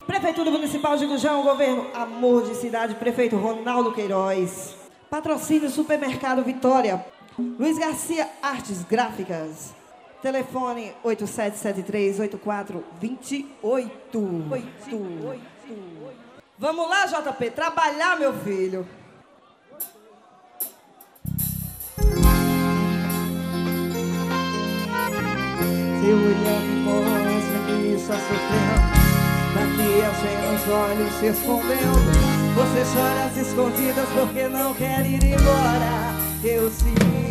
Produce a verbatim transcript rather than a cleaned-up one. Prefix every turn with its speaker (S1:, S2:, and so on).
S1: Prefeitura Municipal de Gujão, Governo Amor de Cidade, Prefeito Ronaldo Queiroz. Patrocínio Supermercado Vitória. Luiz Garcia Artes Gráficas. Telefone oito sete sete três, oito quatro dois oito. Vamos lá, J P, trabalhar, meu filho.
S2: Seu olhar me mostra que está sofrendo, maquiagem nos olhos se escondendo. Você chora às escondidas porque não quer ir embora. Eu sinto